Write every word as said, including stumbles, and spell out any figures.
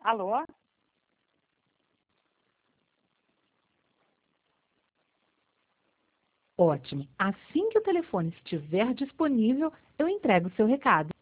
Alô? Ótimo. Assim que o telefone estiver disponível, eu entrego o seu recado.